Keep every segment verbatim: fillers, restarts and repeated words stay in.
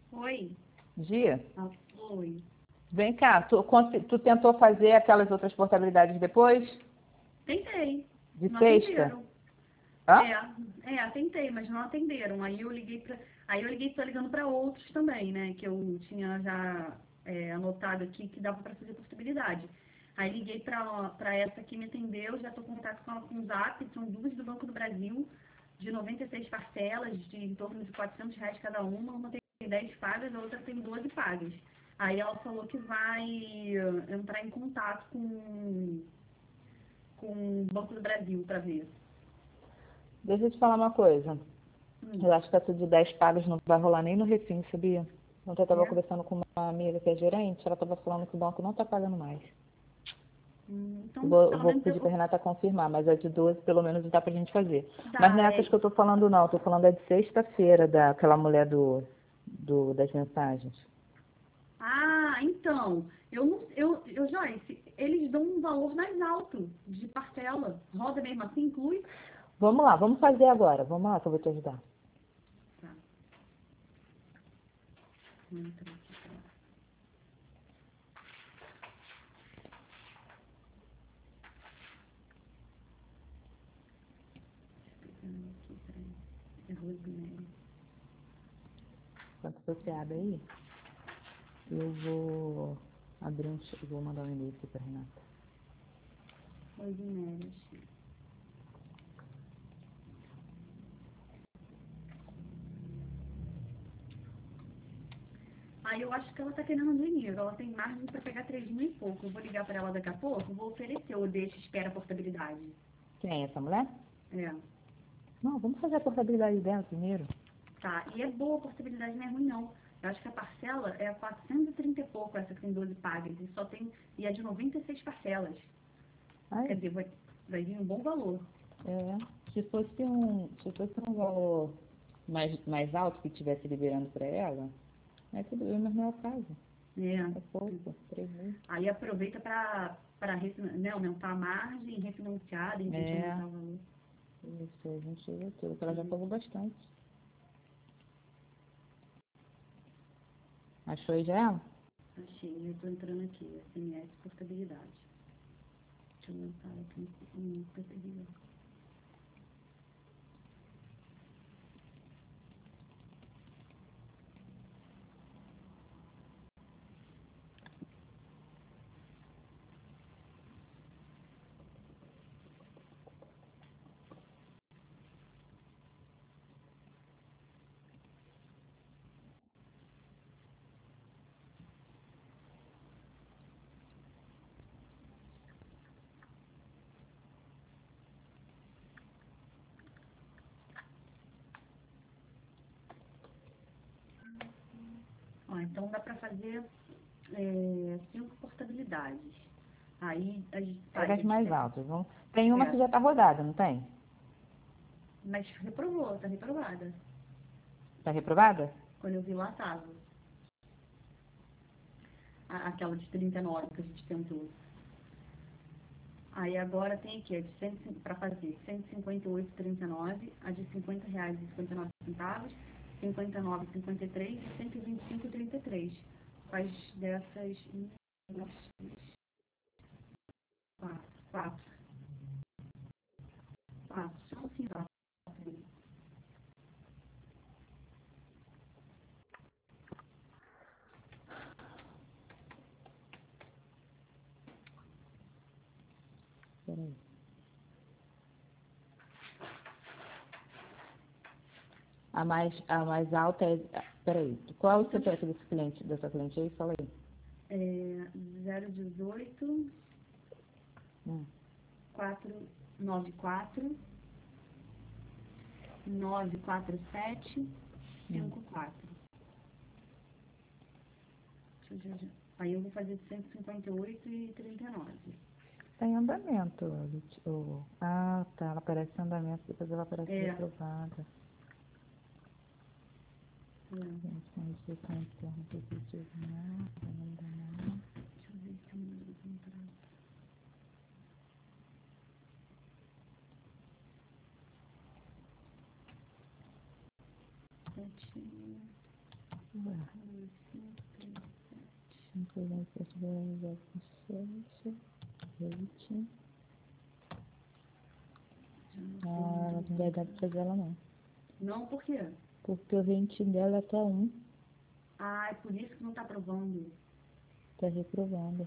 Oi. Dia? Ah, oi. Vem cá, tu, consi- tu tentou fazer aquelas outras portabilidades depois? Tentei. De Não sexta? atenderam. Hã? É, é, tentei, mas não atenderam. Aí eu liguei para, aí eu liguei, tô ligando para outros também, né? Que eu tinha já é, anotado aqui que dava para fazer possibilidade. Aí liguei para essa que me atendeu, já estou em contato com ela com o Zap, são duas do Banco do Brasil, de noventa e seis parcelas, de em torno de quatrocentos reais cada uma. Uma tem dez pagas, a outra tem doze pagas. Aí ela falou que vai entrar em contato com, com o Banco do Brasil para ver. Deixa eu te falar uma coisa. Hum, Eu acho que essa de dez pagas não vai rolar nem no Refim, sabia? Ontem eu estava é? conversando com uma amiga que é gerente, ela estava falando que o banco não está pagando mais. Hum, Eu Então, vou, eu pelo vou menos pedir para a eu, Renata confirmar, mas a de doze pelo menos dá para a gente fazer. Mas não dá, é essas é. que eu estou falando não, estou falando é de sexta-feira, daquela mulher do, do, das mensagens. Ah, então, eu não, eu, eu, Joyce, eles dão um valor mais alto de parcela. Roda mesmo assim, inclui? Vamos lá, vamos fazer agora. Vamos lá que eu vou te ajudar. Tá. Entra aqui, tá. Pegando aqui, peraí. É Rosemary. Enquanto você abre aí, eu vou abrir um, ch- vou mandar um e-mail aqui para Renata. Rosemary, achei. Aí eu acho que ela tá querendo dinheiro. Ela tem margem para pegar três mil e pouco. Eu vou ligar para ela daqui a pouco, vou oferecer o deixa, espera, portabilidade. Quem é essa mulher? É. Não, vamos fazer a portabilidade dela primeiro. Tá, e é boa a portabilidade, não é ruim não. Eu acho que a parcela é quatrocentos e trinta e pouco, essa que tem doze pagas, e só tem, e é de noventa e seis parcelas. Quer Ai, dizer, vai, vai vir um bom valor. é, se fosse um, se fosse um valor mais, mais alto que estivesse liberando para ela, é tudo bem, mas não é o caso. É. É pouco, três mil. Aí aproveita para para né, aumentar a margem, refinanciar, de repente É, aumentar o valor. isso, a gente usa tudo, porque ela já pagou bastante. Achou aí já ela? Achei, eu tô entrando aqui, S M S portabilidade. Deixa eu aumentar aqui no P P D. Ó, então dá para fazer é, cinco portabilidades. Aí a gente Pega faz as a de mais cem. altas. Vamos... Tem uma É, que já tá rodada, não tem? mas reprovou, tá reprovada. Tá reprovada? Quando eu vi lá tava. A- Aquela de trinta e nove que a gente tentou. Aí agora tem aqui, a de para fazer cento e cinquenta e oito vírgula trinta e nove, a de cinquenta reais e cinquenta e nove centavos, cinquenta e nove vírgula cinquenta e três e cento e vinte e cinco vírgula trinta e três. Quais dessas? Um, dois, três, quatro. Quatro. Quatro. Só assim, ó. Peraí. A mais, a mais alta é. Peraí. Qual é o C P F desse cliente, dessa cliente aí? Fala aí. É, zero dezoito, Hum. quatrocentos e noventa e quatro, novecentos e quarenta e sete, Hum. cinquenta e quatro. Deixa eu ver. Aí eu vou fazer de cento e cinquenta e oito e trinta e nove. Tá em andamento. Lit- o- Ah, tá. Ela aparece em andamento, depois ela aparece É, reprovada. é. Gente, não sei se é interno positivo, não. Ainda não. Deixa eu ver se tem mais algum prazo. Sete. Ué. Ah, não vai dar pra fazer ela não. Não, por quê? Porque o rating dela é até um, Ah, é por isso que não tá aprovando. tá reprovando.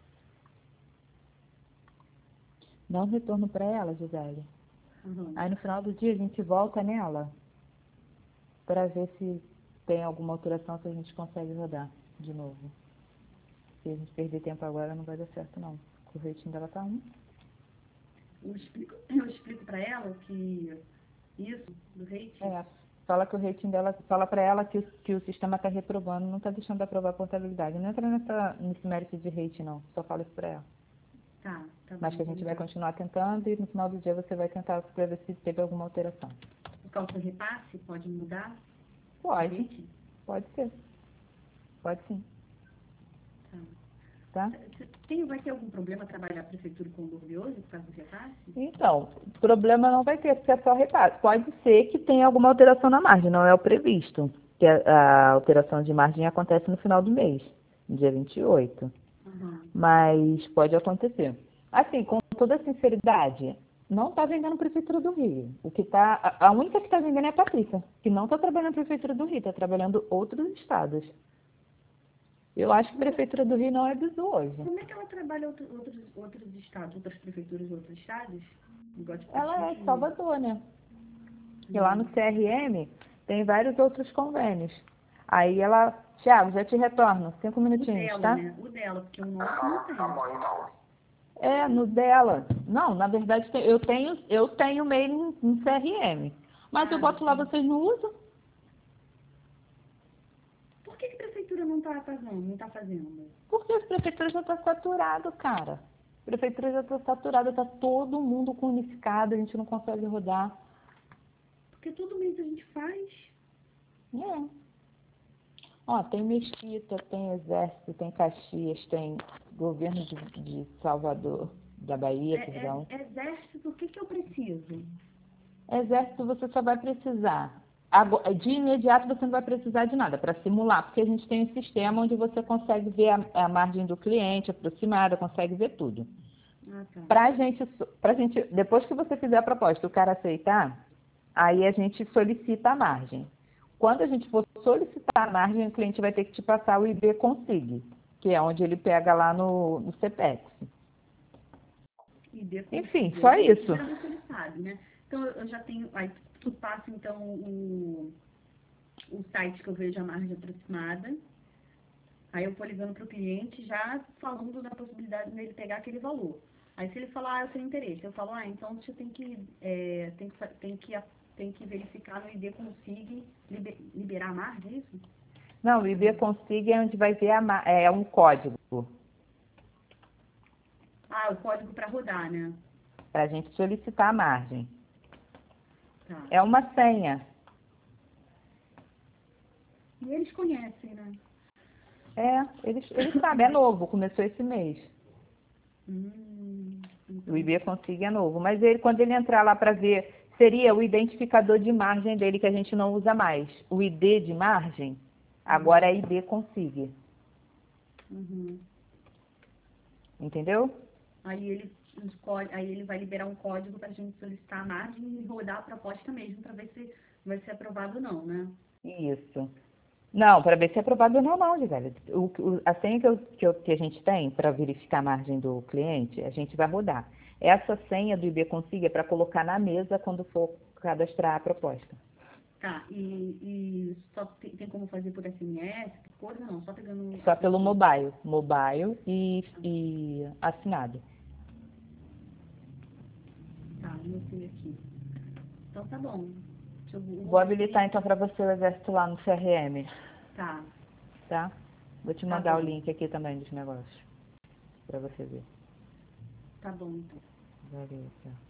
Dá um retorno pra ela, Gisele. Uhum. Aí no final do dia a gente volta nela pra ver se tem alguma alteração, se a gente consegue rodar de novo. Se a gente perder tempo agora não vai dar certo não. O rating dela tá um. Eu explico, eu explico pra ela que isso, do rating, É. Fala que o rating dela, fala pra ela que o, que o sistema tá reprovando, não tá deixando de aprovar a portabilidade. Não entra nessa, nesse mérito de rating não, só fala isso pra ela. tá, tá bom. Mas que a gente vai Então, continuar tentando e no final do dia você vai tentar pra ver se teve alguma alteração. por causa do repasse, pode mudar o Pode, rating? pode ser. Pode sim, Tá. tá? Cê- Tem, vai ter algum problema trabalhar a prefeitura com Glorioso por causa do repasse? Então, problema não vai ter, porque é só repasse. Pode ser que tenha alguma alteração na margem, não é o previsto. Que a, a alteração de margem acontece no final do mês, dia vinte e oito. Uhum. Mas pode acontecer. Assim, com toda sinceridade, não está vendendo a Prefeitura do Rio. O que tá, a a única que está vendendo é a Patrícia, que não está trabalhando na Prefeitura do Rio, está trabalhando outros estados. Eu acho que a Prefeitura do Rio não é bizu hoje. Como é que ela trabalha outro, outros, outros estados, outras prefeituras de outros estados? Igual de Ela é de Caxias? Salvador, né? E lá no C R M tem vários outros convênios. Aí ela, Thiago, já te retorno, cinco O minutinhos, dela, tá? né? O dela, porque o nosso não tem. É, no dela. Não, na verdade tem- eu tenho, eu tenho mail em C R M. Mas eu Ah, boto lá, vocês não usam? por que, que a prefeitura não tá fazendo? Não tá fazendo? Porque a prefeitura já está saturado, cara. A prefeitura já está saturada, está todo mundo com unificado, a gente não consegue rodar. Porque todo mês a gente faz. É. Ó, tem Mesquita, tem Exército, tem Caxias, tem governo de, de Salvador, da Bahia, É, perdão. é- exército, o que, que eu preciso? Exército você só vai precisar. Ago- De imediato você não vai precisar de nada para simular, porque a gente tem um sistema onde você consegue ver a, a margem do cliente aproximada, consegue ver tudo. Ah, tá. Pra gente, pra gente, depois que você fizer a proposta, o cara aceitar, aí a gente solicita a margem. Quando a gente for solicitar a margem, o cliente vai ter que te passar o I B Consig, que é onde ele pega lá no, no CEPEX. E dê Enfim, consigo. só Aí, isso. geralmente ele sabe, né? Então eu eu já tenho. Aí tu passa então o, o site que eu vejo a margem aproximada. Aí eu vou ligando para o cliente já falando da possibilidade dele pegar aquele valor. Aí se ele falar, ah, eu tenho interesse, eu falo, ah, então você tem que, é, tem que, fa- tem que, tem que verificar no I D Consig liber- liberar a margem, é isso? Não, o I B Consig é onde vai ver a, ma- é um código Ah, o código para rodar, né? para a gente solicitar a margem. Tá. É uma senha. E eles conhecem, né? É, eles, eles sabem, é novo, começou esse mês. Hum, O I entendi. B Consig é novo, mas ele, quando ele entrar lá para ver, seria o identificador de margem dele que a gente não usa mais. O I D de margem, agora é I B Consig, Uhum. entendeu? Aí ele escolhe, aí ele vai liberar um código para a gente solicitar a margem e rodar a proposta mesmo para ver se vai ser aprovado ou não, né? Isso. Não, para ver se é aprovado ou não, não, Gisele. O, o, a senha que, eu, que, eu, que a gente tem para verificar a margem do cliente, a gente vai rodar. Essa senha do I B Consig é para colocar na mesa quando for cadastrar a proposta. Tá, e, e só tem, tem como fazer por S M S, por coisa? Não, só pegando... Só pelo mobile. Mobile e, e assinado. Tá, anotei aqui. Então tá bom. Deixa eu, eu Vou ver habilitar se... então para você o exército lá no C R M, Tá, tá? Vou te tá mandar o bom. link aqui também dos negócios, para você ver. Tá bom, então. Valeu, tchau.